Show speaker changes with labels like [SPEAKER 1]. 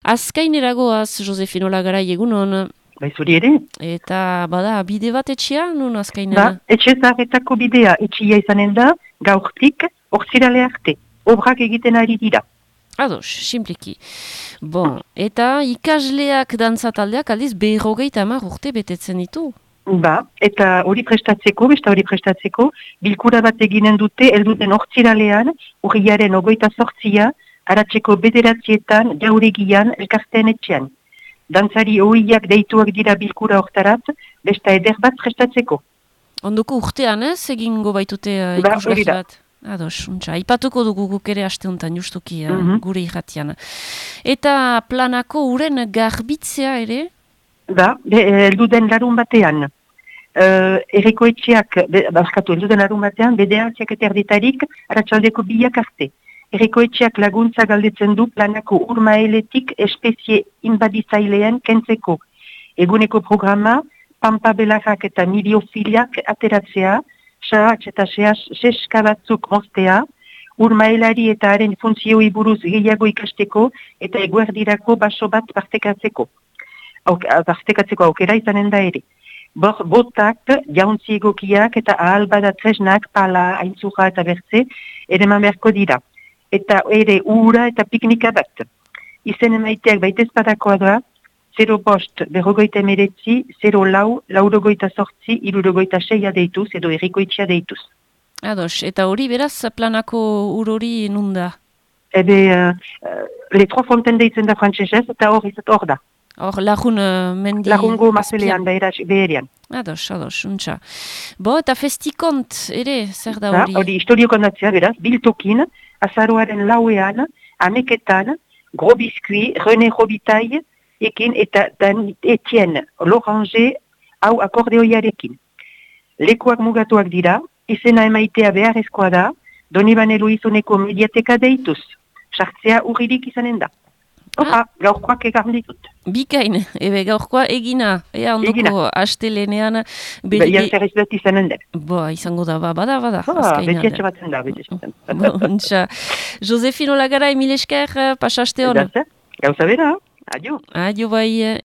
[SPEAKER 1] Azkaineragoaz, Josefino Lagarai, egunon.
[SPEAKER 2] Bai, zuri ere?
[SPEAKER 1] Eta, bada, bide bat etxea, nun azkainera?
[SPEAKER 2] Etxe zaharretako bidea, etxia izanen da, gaurtik, orzirale arte. Obrak egiten ari dira.
[SPEAKER 1] Ados, simpliki. Bon, eta ikasleak dantzataldeak aldiz 50 urte betetzen ditu?
[SPEAKER 2] Eta hori prestatzeko, bilkura bat eginen dute, elduten orziralean, urriaren 28 aratzeko 9 jauregian elkarteen etxean. Dantzari ohiak deituak dira bilkura hortarat, besta eder bat prestatzeko.
[SPEAKER 1] Ondoko urtean ez, egingo baitute ikusgarri bat? Ados, untxa, ipatuko dugu guk ere aste honetan justuki gure irratian. Eta planako uren garbitzea ere?
[SPEAKER 2] Elduden larun batean. Erriko etxeak, elduden larun batean, bederatziak eta erditarik, aratzaldeko 2 arte. Erriko etxeak laguntza galdetzen du planako urmaeletik espezie inbaditzailean kentzeko. Eguneko programa, pampa belarrak eta miliofiliak ateratzea, sahatz eta seska batzuk moztea, urmaelari eta haren funtzioi buruz gehiago ikasteko eta eguerdirako baso bat partekatzeko aukera izanen da ere. Botak, jauntzi egokiak eta ahal bada tresnak, pala, aintzura eta bertze, ereman beharko dira. Eta ere ura eta piknika bat. Izen emaiteak baitezpadakoa da, 0-5-49, 0-4-8, 6 deituz, edo errikoitxea deituz.
[SPEAKER 1] Ados, eta hori beraz planako urori nunda?
[SPEAKER 2] Les Trois Fontaines deitzen da frantsesez, eta hor da.
[SPEAKER 1] Hor, lagun mendi...
[SPEAKER 2] Lagungo mazpelean beherian.
[SPEAKER 1] Ados, untxa. Eta festikont ere, zer da hori?
[SPEAKER 2] Hori, historio kondatzea, beraz, biltokin, azaroaren lauean, ameketan, Gros Biscuit, René Robitaille, ekin eta Etienne Loranger hau akordeoiarekin. Lekuak mugatuak dira, izena emaitea beharrezkoa da, Donibane Luizuneko mediateka deituz. Sartzea urririk izanen da. Gaurkoak egarn ditut.
[SPEAKER 1] Bikain, gaurkoa egina. Ondoko astelenean...
[SPEAKER 2] Ian zerrezbet izanen den.
[SPEAKER 1] Izango da, bada.
[SPEAKER 2] Betiatxe batzen da,
[SPEAKER 1] Josefino Lagarai, mil esker, pasaste hon.
[SPEAKER 2] Gauza bera, adio.
[SPEAKER 1] Adio bai.